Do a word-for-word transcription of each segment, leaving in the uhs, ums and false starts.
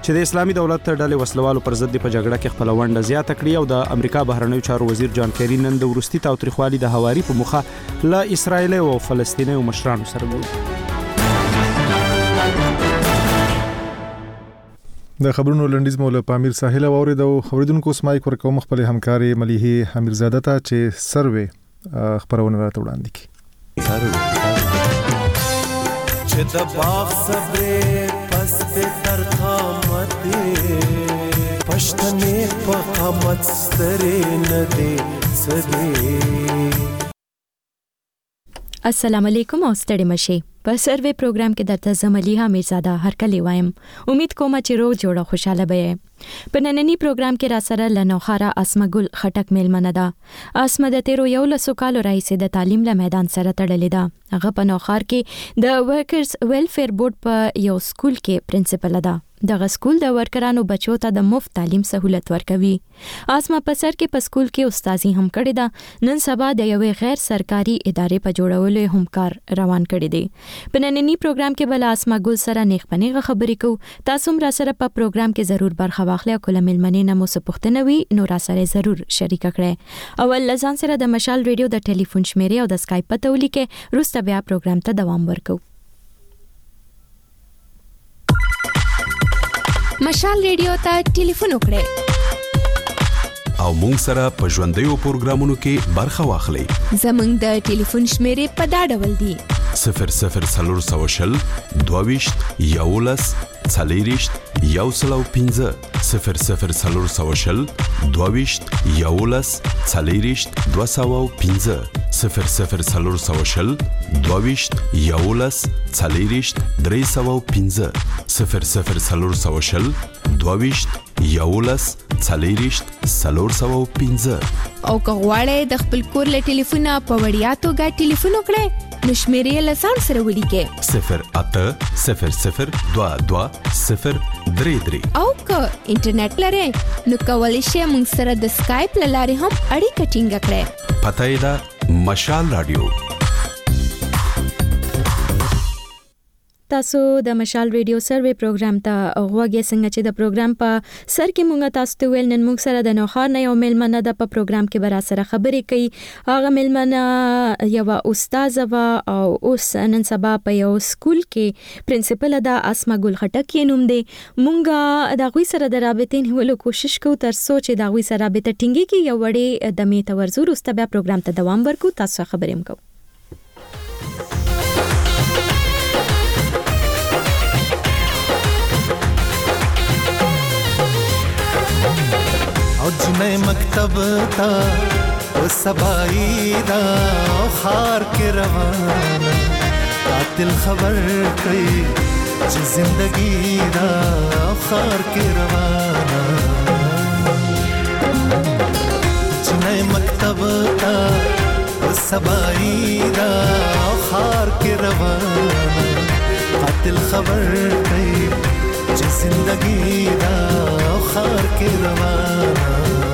چې د اسلامي دولت ډلې وسلوالو پر ضد په جګړه کې خپل ونډه زیاته کړې او د امریکا بهرنیو چارو وزیر جان کیری نن د وروستي تاوتریخوالي د هواري په مخه له اسرایل او فلسطینیو مشرانو سره وکړ. د خبرونو لنډیز مولا پامیر ساحل اورید او خبردونکو سمای کور کوم خپل همکاري مليحه امیرزاده ته چې سروي خبرونه راته وړاندې کی. چې د باغ صبر پس به تر قامت پښتنې په قامت سترې نه دي سدي. السلام علیکم او ستړي مشي. په سروي پروګرام کې درته زمليحه امیرزاده هر کله وایم. امید کوم چې روغ جوړه خوشاله به. په نننی پروګرام کې را سره لنوخاره اسمه ګل خټک میلمنه ده. اسمه د تیرو یو لسو کالو راهیسې د تعلیم له میدان سره تړلې ده. هغه په نوخار کې د ورکرز ویلفیر بورډ په یو سکول کې پرنسپل ده. دغه سکول د ورکرانو بچو ته د مفت تعلیم سہولت ورکوي. اسمه په سر کې په سکول کې استادي هم کړې ده. نن سبا د یوې غیر سرکاري ادارې په جوړولو هم کار روان کړی دی. په نننی پروګرام کې بل اسمه ګل سره نیغ پنیغه خبرې کوو. تاسو هم را سره په پروګرام کې ضرور برخه واخلئ او کله ملمنې نه مو څه پوښتنه وي نو را سره ضرور شریک کړئ. اول لزان سره د مشال ریډیو د ټلیفون شمیرې او د اسکایپ پته ولیکئ. وروسته بیا پروګرام ته دوام ورکوو. مشال ریډیو ته ټلیفون وکړئ او مونږ سره په ژوندیو پروګرامونو کې برخه واخلئ. زمونږ د ټلیفون شمیرې په دا ډول دي: صفر صفر څلور سوه شل دوهویشت یولس څلېرویشت یو سل او پنځه صفر صفر څلور سوه شل دوهویشت یولس څلېرویشت دوه سوه او پنځه صفر صفر څلور سوه شل دوهویشت یولس څلېرویشت درې سوه او پنځه صفر صفر څلور سوه شل دوهویشت یولس څلېرویشت څلور سوه او پنځه. او که غواړئ د خپل کور له ټلیفونه په وړیا توګه ټلیفون وکړئ نو شمیرې له ځان سره ولیکئ: صفر اته صفر صفر دوه دوه صفر درې درې. او که انټرنیټ لرئ نو کولی شئ موږ سره د سکایپ له لارې هم اړیکه ټینګه کړئ. پته یې ده مشال رادیو. تاسو د مشال ریډیو سروي پروګرام ته غوږی څنګه چې د پروګرام په سر کې مونږ تاسو ته ویل نن مونږ سره د نوخار نه یو میلمنه ده په پروګرام کې برا سره خبرې کوي. هغه میلمنه یو استاد و او اوس نن سبا په یو سکول کې پرنسپل ده. اسمه ګل خټک یې نوم دی. مونږ د غوي سره د رابطې نیولو کوشش کوو تر څو چې د غوي سره رابطه ټینګي کې یو وړې د میته ورزور وروسته بیا پروګرام ته دوام ورکو. تاسو خبرې هم کوو. او جنې مکتب تا او سبای دا خار کې روانه قاتل خبر کوي چې زندگی دا خار کې روانه جنې مکتب تا او سبای دا خار کې روانه قاتل خبر کوي چې زندگی دا خار کې روانه.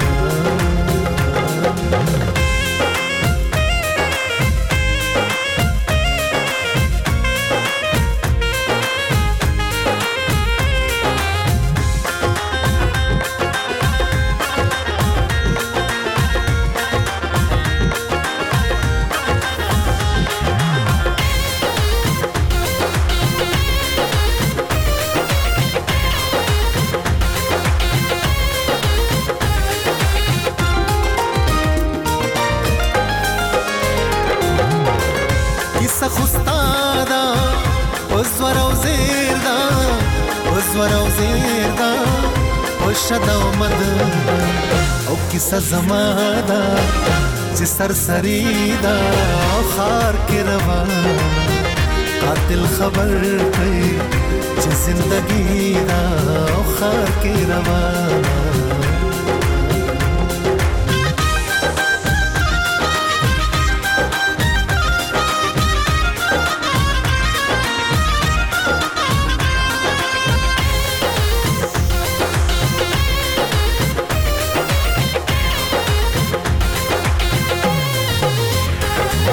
او کیسه زماده چې سرسری دا خار کې روانه قاتل خبر کوي چې زندگی دا خار کې روانه.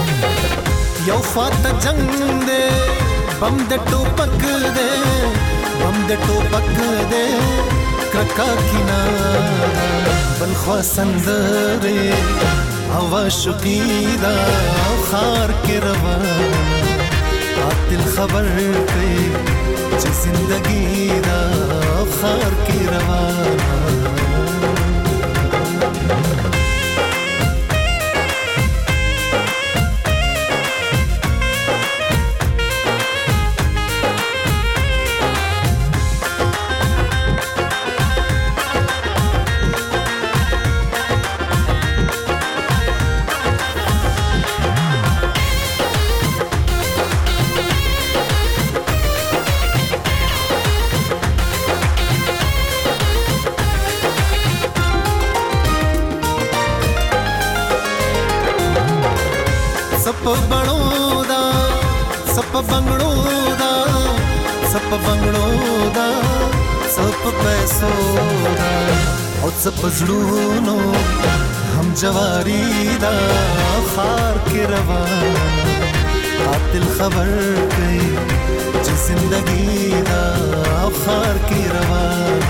یو فات جنگ دے بم د ټوپک دے بم د ټوپک دې کرکا کینا بل خوا سندره هوا شقیدا خار کې روان قاتل خبر کوي چې زندگی دا خار کې روان सप बंगड़ो दा सप बंगड़ो दा सप बंगड़ो दा सप पैसो दा और सप जड़ूनो हम जवारी दा खार के रवाना कातिल खबर कई जो जिंदगी दा खार के रवाना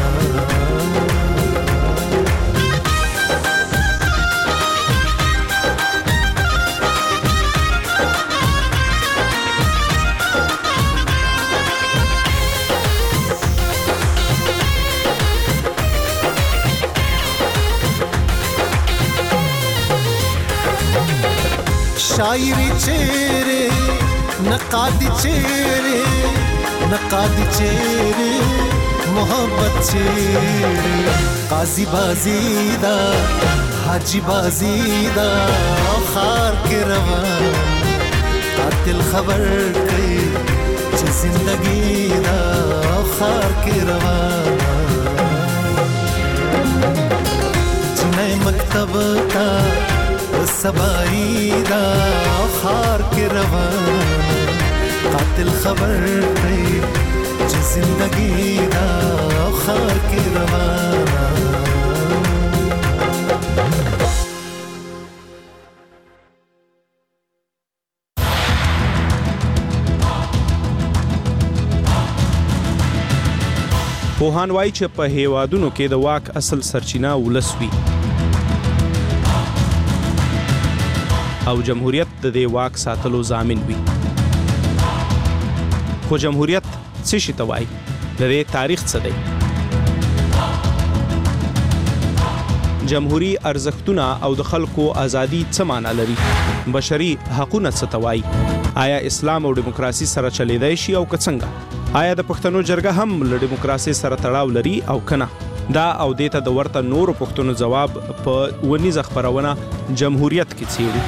शायरी चेहरे नकादी चेहरे नकादी चेहरे मोहब्बत चेहरे काजी बाजीदा हाजी बाजीदा खार के रवान कातिल खबर कई जो जिंदगी दा खार के रवान जिन्हें मकतब का सबाईदा खार के रवाना कातिल खबर कई जो जिंदगी दा खार के रवाना پوهان وایي چې په هیوادونو کې د واک اصل سرچینه ولس وي او جمهوریت د دې واک ساتلو ضامن وي خو جمهوریت څه شي ته وایي د دې تاریخ څه دی جمهوری ارزښتونه او د خلکو ازادي څه معنی لري بشري حقوقونه څه ته وایي آیا اسلام او دیموکراسي سره چلیدای شي او که څنګه آیا د پښتنو جرګه هم له دیموکراسي سره تړاو لري او کنه دا او دیته د ورته نورو پښتنو جواب په ونیزه خبرونه جمهوریت کې څیړي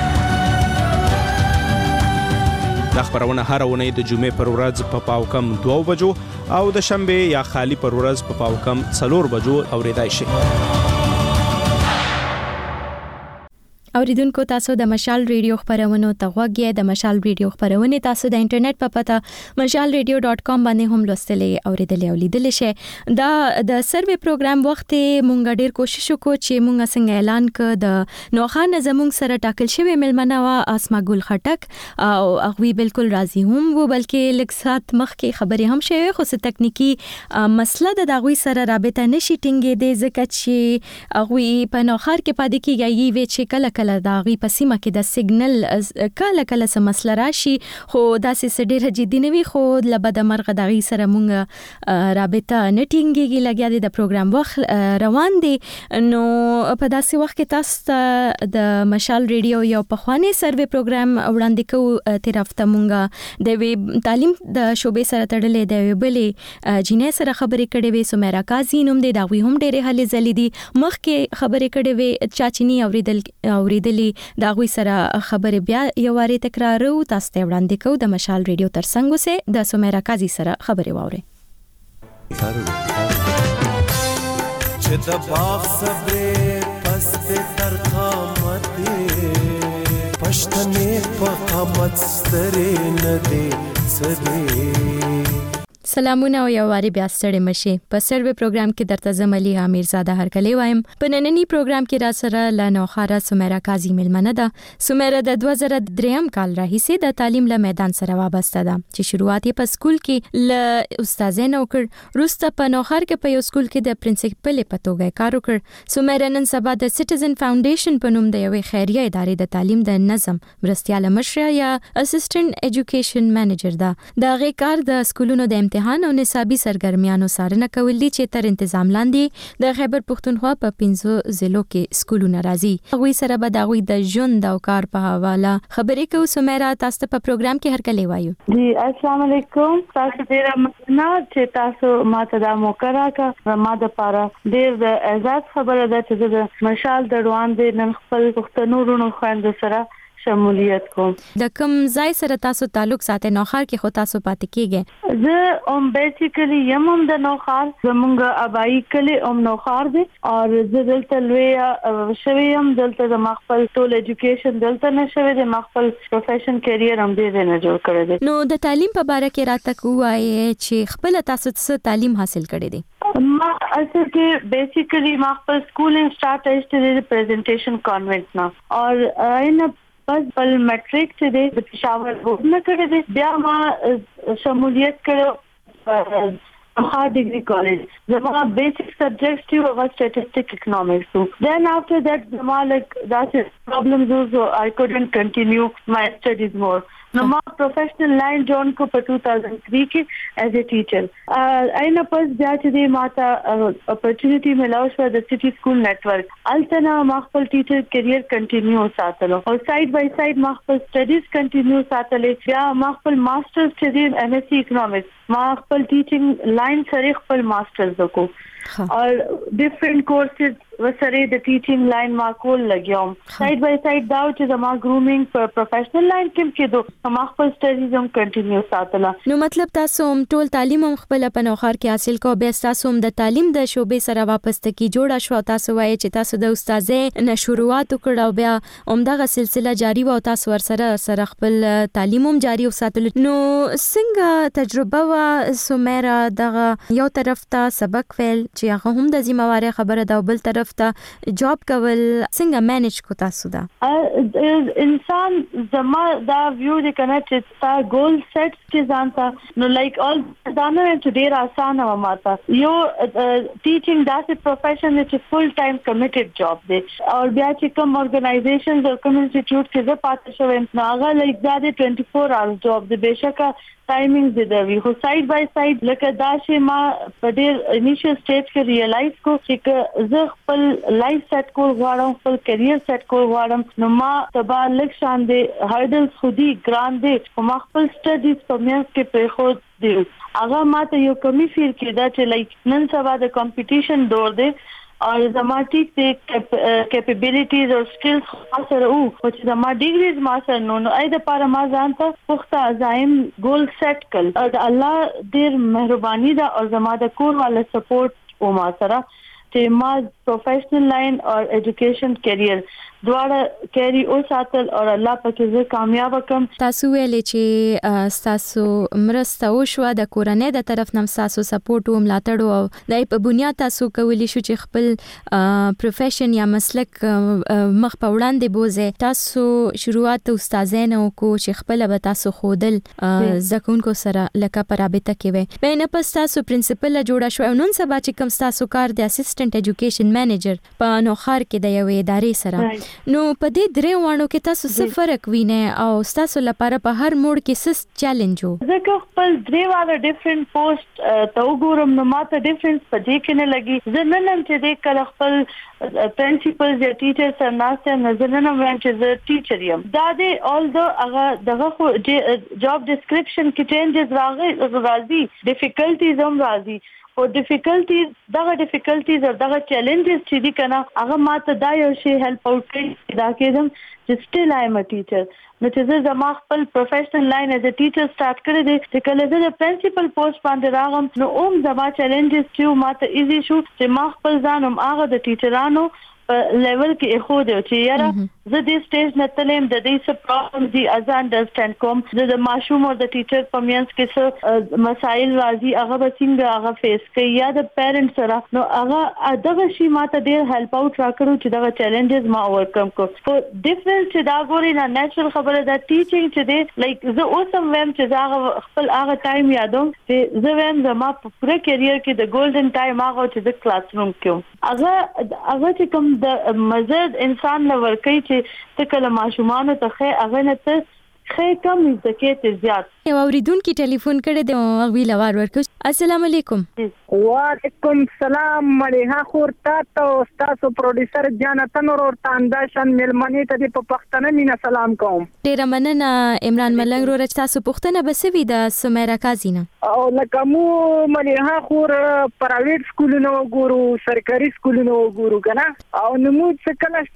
دا خبرونه هر ونې د جمعې پر ورځ په پاو کم دوه بجو او د شنبه یا خالی پر ورځ په پاو کم څلور بجو اوریدای شي اوریدونکو تاسو د مشال ریډیو خبرونو ته غوږی د مشال ریډیو خبرونه تاسو د انټرنیټ په پته مشال ریډیو ډاٹ کام باندې هم لوستلې اوریدلې او لیدلې شئ دا د سروې پروګرام وخت مونږ ډیر کوشش وکړو چې مونږ څنګه اعلان ک د نوخان زمونږ سره ټاکل شوی ملمنه وا اسما ګل خټک او هغه بالکل راضي هم وو بلکې لږ سات مخکې خبرې هم شوی خو څه تکنیکی مسله د دغوی سره رابطه نشي ټینګې دي ځکه چې هغه په نوخار کې پاتې کیږي وی چې کله کله د غي پسیمه کې د سیګنل کله کله سم مسله راشي خو داسې ډېر جدي نه وي خو لبد مرغه د غي سره مونږ رابطه نټینګي لګیا دي د پروګرام وخت روان دي نو په داسې وخت کې تاسو د مشال ریډیو یو پخوانی سروې پروګرام وړاندې کوو تیر هفته مونږ د تعلیم د شوبې سره تړلې د بلې جنې سره خبرې کړې وې سمیرا قاضي نوم دی دا وی هم ډېرې هلې زلې دي مخکې خبرې کړې وې چاچنی اوریدل اوریدلې دا غوي سره خبرې بیا یو واری تکرارو تاسو ته وړاندې کوو د مشال ریډیو ترڅنګ سه د سمیرا قاضي سره خبرې واوري چې د باغ صبر پس په تر قامت پښتنې په قامت سترې نه دي سدي سلامونه او یو واری بیا ستړي مشي. په سروې پروګرام کې درته زملي امیر زاده هرکلی وایم. په نننی پروګرام کې را سره لنوخاره سمیرا قاضي ملمنه ده. سمیرا د دوه زره درې کال راهیسې د تعلیم له میدان سره وابسته ده چې شروعات یې په سکول کې ل استادانو کړ. روسته په نوخار کې په یو سکول کې د پرنسپل په توګه کار وکړ. سمیرا نن سبا د سټیزن فاونډیشن په نوم د یوې خیریه ادارې د تعلیم د نظم مرستياله مشره یا اسسټنټ ایجوکیشن منیجر ده. دا غي کار د سکولونو د امتحان او نصابي سرګرمیانو څارنه کول دي چې تر تنظیم لاندې د خیبر پختونخوا په پنځو ضلعو کې سکولونه راځي. هغوی سره به د هغوی د ژوند او کار په حواله خبرې کوو. سمیرا تاسو ته په پروګرام کې هرکلی وایو. جی السلام علیکم. تاسو ډیره مننه چې تاسو ماته دا موقع راکړه. ما د پاره ډیر د اعزاز خبره ده چې د مشال د روان دي نن خپل پښتنو رونو خويند سره شمولیت کوم. د کوم ځای سره تاسو تعلق ساتي؟ نوخار کې خو تاسو پاتې کیږئ. زه ام بیسیکلی یم هم د نوخار، زمونږ ابایی کلی ام نوخار دی او زه دلته لوی شوی یم. دلته د خپل ټول ایجوکیشن دلته نشوي، د خپل پروفیشن کیریر هم دې نه جوړ کړی دی. نو د تعلیم په اړه کې راته کوی چې خپل تاسو څه تعلیم حاصل کړی دی؟ ما اصل کې بیسیکلی ما خپل سکولینګ سٹارټ ایسټ د پریزنټیشن کانوینټ نه اور اینه بس بل میټریک چې د پېښور بورډ نه کړی دی. بیا ما شمولیت کړو هغه ډیګري کالج. زما بیسیک سبجیکټس چې هغه سټیټسټیک اکونومکس وو. then after that زما like that's problems so I couldn't continue my studies more. نو ما پروفیشنل لاین جوړ کو په two thousand three کې ایز ا ټیچر. اینه پس بیا چې د ماته اپورچونټی ملاو شو د سټي سکول نتورک التنا ما خپل ټیچر کیریر کنټینیو ساتلو او ساید بای ساید ما خپل سټډیز کنټینیو ساتلې. بیا ما خپل ماسترز چې د ایم ایس سی اکونومکس ما خپل ټیچینګ لاین سره خپل ماسترز وکړو او ډیفرنٹ کورسز وسره د ټیچینګ لاین ما کول لګیوم. ساید بای ساید دا چې زما ګرومینګ په پروفیشنل لاین کې کېدو ما خپل سټډیز هم کنټینیو ساتله. نو مطلب تاسو هم ټول تعلیم هم خپل په نوخار کې حاصل کو. بیا تاسو هم د تعلیم د شوبې سره واپس تکي جوړه شو. تاسو وایي چې تاسو د استادې نه شروعات وکړ او بیا همدغه سلسله جاری و او تاسو ور سره سره خپل تعلیم هم جاری وساتل. نو څنګه تجربه وا سمیرا دغه یو طرف ته سبق ویل چې هغه هم د ذمہواری خبره ده او بل طرف ته جاب کول څنګه مینج کو تاسو دا؟ انسان زما دا ویو د کنه چې تا ګول سیټ کې ځانته نو لایک اول دا نه چې ډیر آسان و ماته. یو ټیچینګ داسې پروفیشن چې فل ټایم کمیټډ جاب دی او بیا چې کوم ارګنایزیشنز او کوم انسټیټیوټ کې زه پاتې شوم نو هغه لایک دا د twenty-four hours جاب دی. بهشکه ټایمینګ دی دی خو ساید بای ساید لکه دا چې ما په ډیر انیشل سټیج کې ریلایز کو چې زه خپل لایف سیټ کول غواړم، خپل کیریر سیټ کول غواړم. نو ما تبا لک شان دي هایډلز خودي ګران دي او ما خپل سټډیز په میانس کې په خود دي. هغه ماته یو کمی فیل کېدا چې لایک نن سبا د کمپټیشن دور دی اور زما ټیک د کیپیبلیټیز او سکلز سره او چې زما ډیګریز ما سره نو نو اې د پاره ما ځان ته پخته عزایم ګول سیټ کړ او الله ډیر مهرباني ده او زما د کور والا سپورټ او ما سره چې ما پروفیشنل لاین او ایجوکیشن کیریر دواړه کیری او ساتل او الله پکې زه کامیاب کم. تاسو ویلې چې تاسو مرسته وشو د کورنۍ د طرف نم تاسو سپورټ او ملاتړ او دای په بنیاد تاسو کولی شو چې خپل پروفیشن یا مسلک مخ په وړاندې بوزه. تاسو شروعات استادانو کو چې خپل به تاسو خودل زکونکو سره لکه پر رابطه کې وي. بینه پس تاسو پرنسپل جوړه شو نن سبا چې کوم تاسو کار د اسسټنټ ایجوکیشن منیجر په نوخار کې د یوې ادارې سره. نو په دې درې وانو کې تاسو څه فرق وینئ او تاسو لپاره په هر موډ کې څه چیلنج وو؟ زه خپل درې وانه ډیفرنٹ پوسټ ته وګورم نو ماته ډیفرنس په دې کې نه لګي. زه نن هم چې دې کله خپل پرنسپل یا ټیچر سره ناسته نه زه نن هم وایم چې زه ټیچر یم. دا دې اول دو هغه دغه خو جاب ډیسکرپشن کې چینجز راغلي راځي، ډیفیکلټیز هم راځي او ډیفیکلټیز دغه ډیفیکلټیز او دغه چیلنجز چې دي کنه هغه ماته دا یو شی هیلپ اوټ کوي دا کېدم چې سټیل آی ایم ا ټیچر. نو چې زه زما خپل پروفیشنل لاین ایز ا ټیچر سٹارټ کړی دی چې کله زه د پرنسپل پوسټ باندې راغم نو اوم زما چیلنجز چې ماته ایزی شو چې ما خپل ځان هم هغه د ټیچرانو په لیول کې خو دی چې یاره زه د سټیج نه تلم د دې څه پرابلم دي از انډرسټاند کوم د ماشوم او د ټیچر په میانس کې څه مسایل راځي هغه به څنګه هغه فیس کوي یا د پیرنټس سره نو هغه دغه شی ماته ډیر هیلپ اوټ راکړو چې دغه چیلنجز ما اوورکم کو په ډیفرنٹ چې دا ګوري نه نېچرل خبره دا ټیچینګ چې دی لایک زه اوسم ویم چې هغه خپل هغه ټایم یادوم چې زه ویم زما په پوره کیریئر کې د ګولډن ټایم هغه چې د کلاس روم کې هغه هغه چې کوم د مزد انسان لور کوي چې تکله ماشومان ته خې هغه نه ته خې کم زکات زیات یو اوریدونکو ټلیفون کړی دی او وی لوار ورکو السلام علیکم وعلیکم السلام مليها خور تاسو تاسو پروډوسر جانتن اور تانداشن ملمنی ته په پښتنه مینا سلام کوم ډیر مننه عمران ملنګ رو تاسو پښتنه بسوي د سمیرا کازینه او لکه مو مليها خور پرایویټ سکولونو ګورو سرکاري سکولونو ګورو کنه او نمو څه کله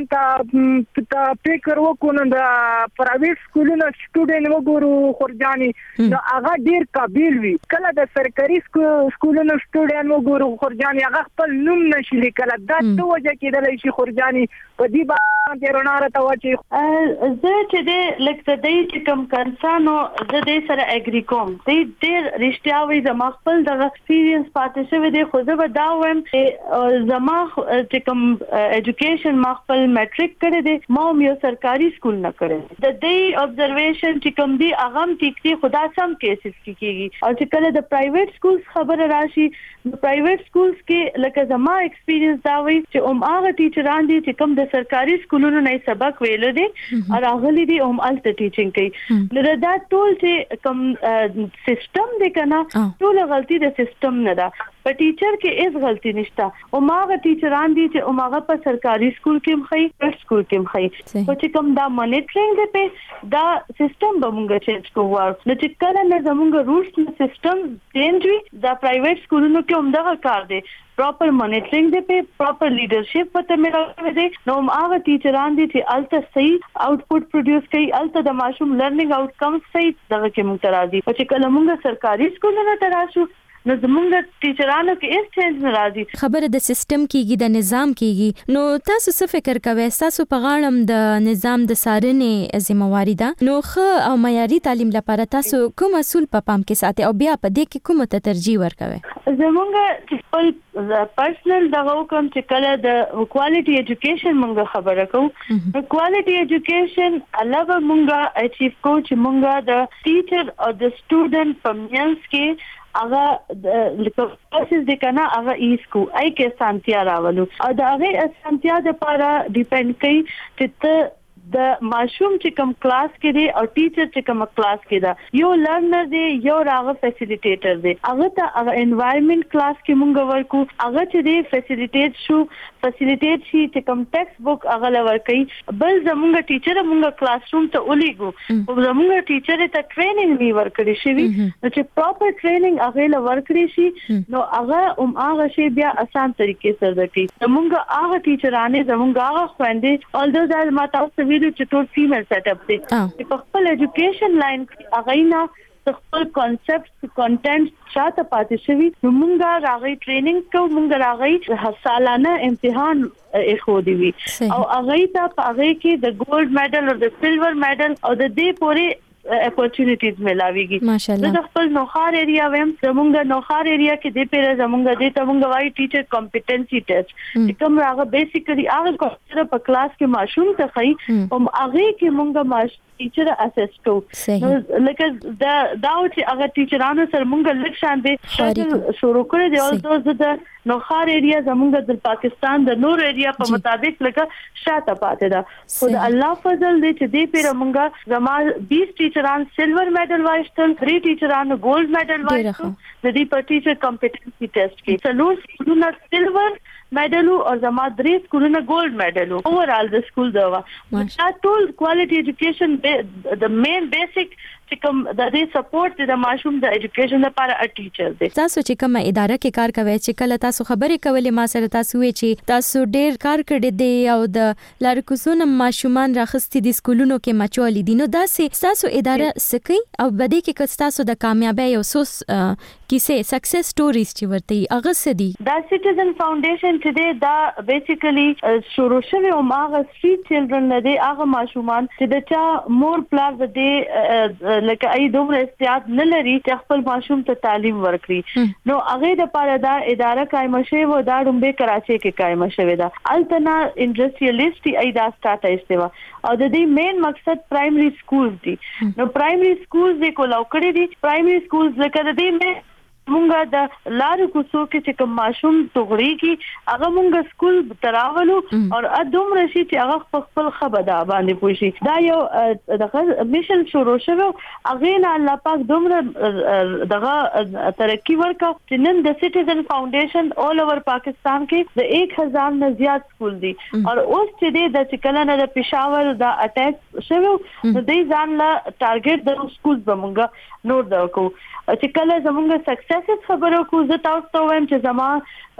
سټوډنټ ته فکر وکونو د پرایویټ سکولونو سټوډنټ وګورو خور جاني نو هغه ډیر قابل وي کله د سرکاري سکولونو سټوډنټ وګورو خورجاني هغه خپل نوم نشي لیکل دا څه وجه کېدلی شي خورجاني په دې باندې روناره ته وچی زه چې دې لکه دې چې کوم کنسانو زه دې سره اګری کوم دې ډیر رښتیا وي زما خپل د ایکسپیرینس پاتې شوی دی خو زه به دا وایم چې زما چې کوم ایجوکیشن ما خپل میټریک کړی دی ما یو سرکاري سکول نه کړی د دې ابزرویشن چې کوم دی هغه ټیکسي خدا سم کیسز کیږي او چې کله د پرایویټ سکولز خبره راشي د پرایویټ سکولز کې لکه زما ایکسپیرینس دا وي چې هم هغه ټیچران دي چې کوم د سرکاري سکولونو نه سبق ویل دي او هغه دي هم الته ټیچینګ کوي نو دا ټول چې کوم سیستم دی کنه ټول غلطي د سیستم نه ده په ټیچر کې هیڅ غلطي نشته او ماغه ټیچران دي چې ماغه په سرکاري سکول کې مخې پرایویټ سکول کې مخې او چې کوم دا مانیټرینګ دی په دا سیستم به موږ چینج کوو نو چې کله نه زموږ روټس نو سیستم چینج وي دا پرایویټ سکولونو کې هم دا کار دی پراپر مانیټرینګ دی په پراپر لیډرشپ پته ملګری دی نو هغه ټیچران دي چې الته صحیح آوټپوټ پروډوس کوي الته د ماشوم لرنینګ آوټکمز صحیح دغه کې موږ ترازی او چې کله موږ سرکاري سکولونو ته راشو نو زمونږ ټیچرانو کې هیڅ چینج نه راځي خبره د سیستم کېږي د نظام کېږي نو تاسو څه فکر کوئ تاسو په غاړم د نظام د سارنې ذمہواری ده نو ښه او معیاري تعلیم لپاره تاسو کوم اصول په پام کې ساتئ او بیا په دې کې کومه ته ترجیح ورکوئ زمونږ خپل پرسنل دغه کوم چې کله د کوالټي ایجوکیشن مونږ خبره کوو کوالټي ایجوکیشن علاوه مونږ اچیو کوو چې مونږ د ټیچر او د سټوډنټ په میانس کې هغه د لیکوسس د کنه هغه ایسکو اي کې سانتیا راولو او دا هغه سانتیا د لپاره ډیپند کوي چې ته د ماشوم چې کوم کلاس کې دی او ټیچر چې کوم کلاس کې دا یو لرنر دی یو راغه فیسیلیټیټر دی هغه ته هغه انوایرنمنت کلاس کې مونږ ورکو هغه چې دی فیسیلیټیټ شو فیسیلیټیټ شي چې کوم ټیکسټ بک هغه لور کوي بل زمونږ ټیچر مونږ کلاس روم ته ولېګو او زمونږ ټیچر ته ټریننګ وی ورکړي شي نو چې پراپر ټریننګ هغه لور کړی شي نو هغه هم هغه شی بیا آسان طریقې سره کوي زمونږ هغه ټیچرانه زمونږ هغه خويندې اولدو دا ما تاسو ویلو چې ټول فیمیل سیټ اپ دي په خپل ایجوکیشن لاین هغه نه خپل کانسپټ کانټینټ شاته پاتې شوی نو موږ راغی ټریننګ کو موږ راغی سالانه امتحان اخو دی وی او هغه ته هغه کې د ګولډ میډل او د سلور میډل او د دې پورې اپورچونټیز ملاويږي ماشاءالله د خپل نوخار ایریا ویم زمونږ نوخار ایریا کې د پیره زمونږ د ته مونږ وایي ټیچر کمپټنسي ټیسټ کوم راغه بیسیکلی هغه کوم په کلاس کې ماشوم ته خي او هغه کې مونږ ماش ټیچر اسس کو لکه دا دا چې هغه ټیچرانو سره مونږ لږ شان دي شروع کړی دی او د نوخار ایریا زمونږ د پاکستان د نور ایریا په مطابق لکه شاته پاتې ده خو د الله فضل دې چې دې پیره مونږ زما بیس ټیچران سلور میډل وایستل درې ټیچرانو ګولډ میډل وایستل د دې په ټیچر کمپټنسي ټیسټ کې څلور سکولونه سلور میډل او زما درې سکولونه ګولډ میډل اوورال د سکول دا وا ټول کوالټي ایجوکیشن د مین بیسیک چې کوم د دې سپورټ د ماشوم د اډوকেশন لپاره ا ټیچر دی. تاسو چې کومه اداره کې کار کوي چې کله تاسو خبرې کولې ما سره تاسو وی چې تاسو ډېر کار کړی دی او د لارکوزونو ماشومان راخستي دي سکولونو کې مچولې دي، نو داسې تاسو اداره سکی او بده کې تاسو د کامیابی او سوس کیسه سکسس سټوریز چې ورته هغه سدي. دا سټیزن فاونډیشن چې دی دا بیسیکلی شروع شوی او هغه سټریټ چلډرن نه دی، هغه ماشومان چې د چا مور پلار د دې لکه ای دومره استعداد نه لري چې خپل ماشوم ته تعلیم ورکړي، نو هغه د پاره دا اداره قائم شوی و. دا ډومبه کراچي کې قائم شوی دا التنا انډستریالیسټي ای دا سٹارټ ایستوا او د دې مین مقصد پرایمري سکولز دي. نو پرایمري سکولز د کولاو کړی دي. پرایمري سکولز لکه د دې مې مونږه د لارو کوڅو کې چې کوم ماشوم توغړي کی هغه مونږه سکول تراولو او ادم رشي چې هغه خپل خبره باندې پوښي. دا یو دغه میشن شروع شوه. هغه نه الله پاک دومره دغه ترقی ورکا چې نن د سټیزن فاونډیشن اول اوور پاکستان کې د ایک هزار نه زیات سکول دي او اوس چې د چکلانه د پېښور د اٹیک شوه نو د ځان لا ټارګټ د سکول بمونګه نور دکو چې کله زمونږ سکسس خبرو کو زه تاسو ته وایم چې زما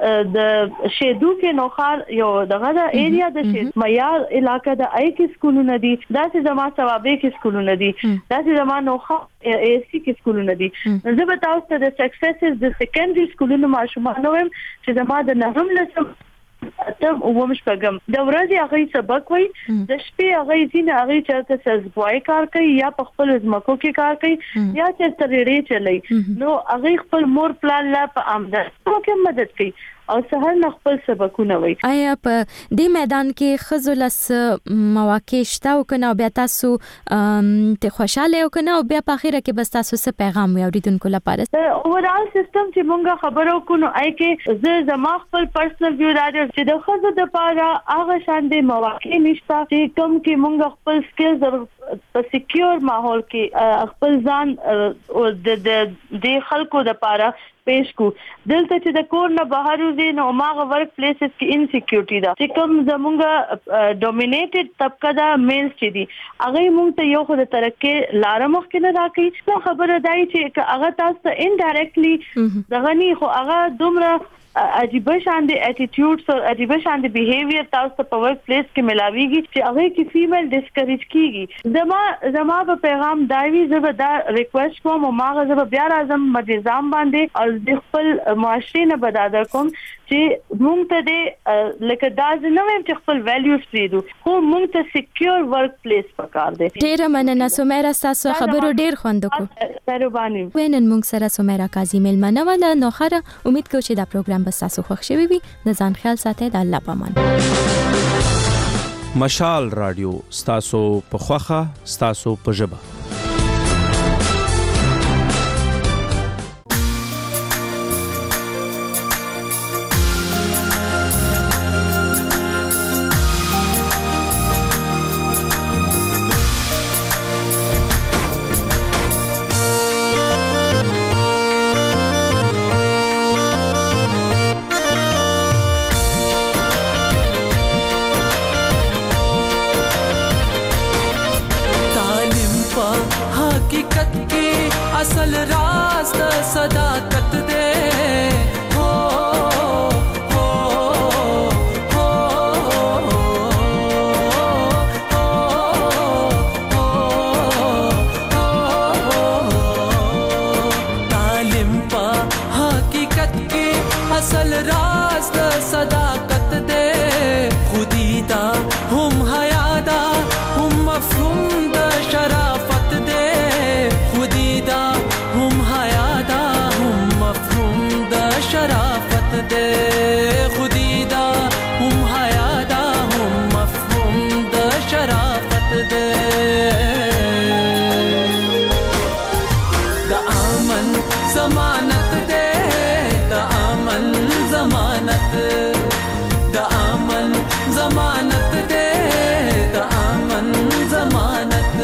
د شیدو کې نوخار یو دغه د ایریا د شید معیار علاقې د آی کې سکولونه دي، دا چې زما ثوابې کې سکولونه دي، دا چې زما نوخار ای سی کې سکولونه دي. زه به تاسو ته د سکسس د سیکنډري سکولونو ماشومان وایم چې زما د نهم لسم تم ومش پغم د ورځې هغه سبق وای، د شپې هغه ځین هغه چرته سزبوای کار کوي یا په خپل ځمکو کې کار کوي یا چې ترېړې چلی، نو هغه خپل مور پلان لا په آمدنی کې مدد کوي او سهار نه خپل سبقونه وای. آیا په دې میدان کې خزلس مواقع شته او کنه بیا تاسو ته خوشاله او کنه او بیا په اخیره کې بس تاسو څه پیغام وي اوریدونکو لپاره؟ اوورال سیستم چې مونږه خبرو کو نو آی کې زه زما خپل پرسنل ویو راځي چې د خزو د پاره هغه شان دي مواقع نشته چې کوم کې مونږ خپل سکلز په سکیور ماحول کې خپل ځان او د د خلکو د پاره پیش کو. دلته چې د کور نه بهر وځي نو ماغه ورک پلیسز کې انسیکیورټی دا چې کوم زمونږه ډومینیټډ طبقه دا میلز چې دي هغه مونږ ته یو خو د ترقی لار مخ کې نه راکې. نو خبره دای چې هغه تاسو ته انډایرکټلی دغه نه خو هغه دومره عجیب شان دي اټیټیوډز او عجیب شان دي بیهیویر تاسو ته په ورک پلیس کې ملاويږي چې هغه کې فیمیل ډیسکریج کیږي. زما زما په پیغام دایوي زبر دا ریکوست کوم او ماغه زبر بیا راځم مدیزام باندې او د خپل معاشري نه بداده کوم چې مونږ ته د لکه دا نه ویم چې خپل ویلیوز پریدو خو مونږ ته سکیور ورک پلیس پکار دی. ډیره مننه سمیرا، تاسو خبرو ډیر خوند کو. مهرباني. وینن مونږ سره سمیرا قاضی ملمنه ولا نو خره امید کوم چې دا پروګرام به تاسو خوښ شوي وي. د ځان خیال ساتئ، د الله پامان. مشال رادیو ستاسو په خوخه ستاسو په ژبه. असल राज सदाकत दे हो हो हो तालिम पा हकीकत की असल राज सदाकत दे खुदीदा हम हयादा हम मफहूम द शराफत दे खुदीदा हम हयादा हम मफहूम द शराफत दे खुदीदा हम हयादा हम मफहूम द शराफत दे द अमन जमानत दे द अमन जमानत द अमन जमानत दे द अमन जमानत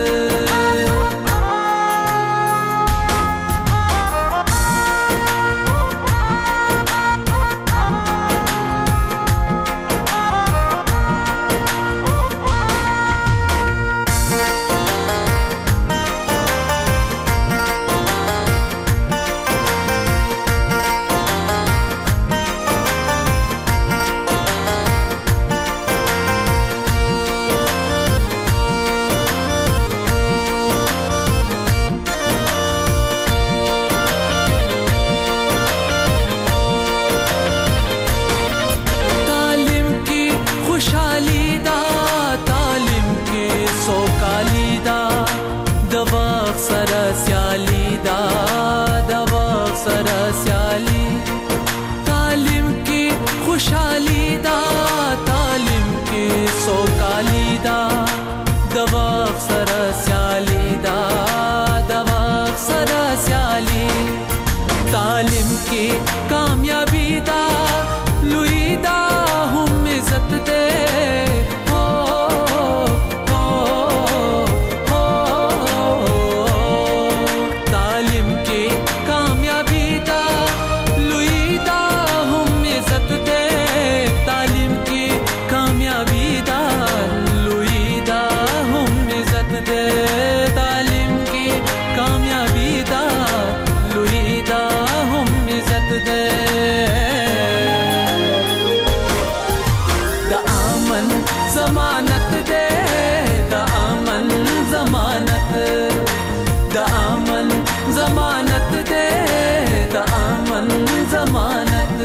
ضمانت دے دا امن ضمانت دا امن ضمانت دے دا امن ضمانت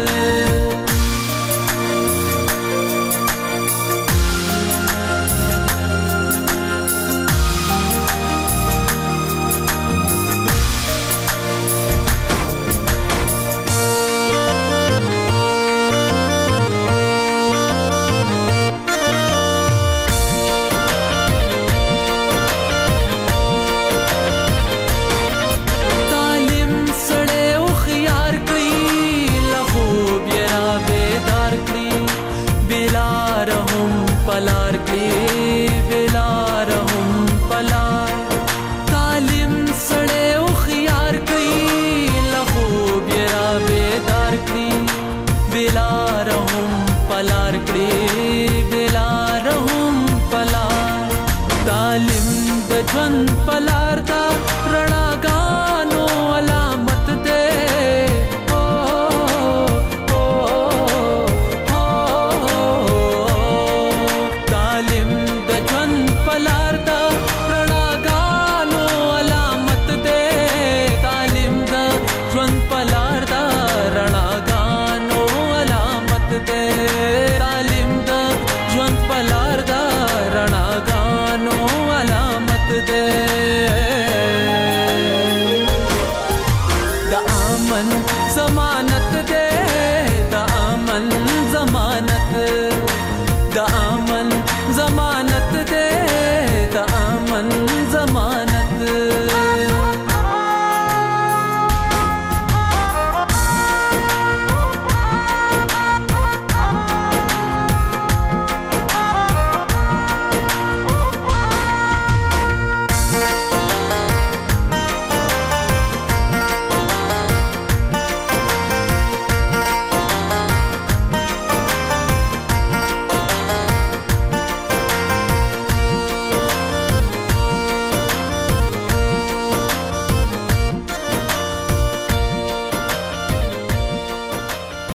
पलार के बिलार हम पलार तालिम सड़े उखियार कई लखो बेरा बेदार की बिला